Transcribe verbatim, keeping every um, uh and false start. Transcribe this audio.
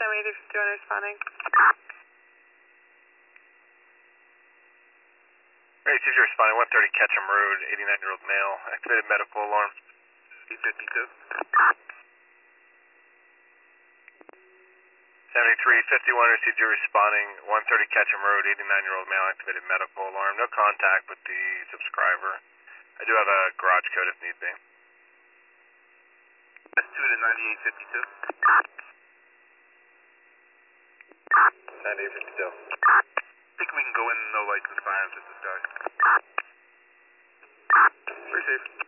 eighty fifty-one responding. Great, you're responding, one thirty Ketchum Road, eighty-nine-year-old male, activated medical alarm. eight fifty-two. seventy-three fifty-one, received you responding, one thirty Ketchum Road, eighty-nine-year-old male, activated medical alarm. No contact with the subscriber. I do have a garage code if need be. S two to ninety-eight fifty-two. ninety-eight fifty-two. I think we can go in, no lights and sirens with this guy. Pretty safe.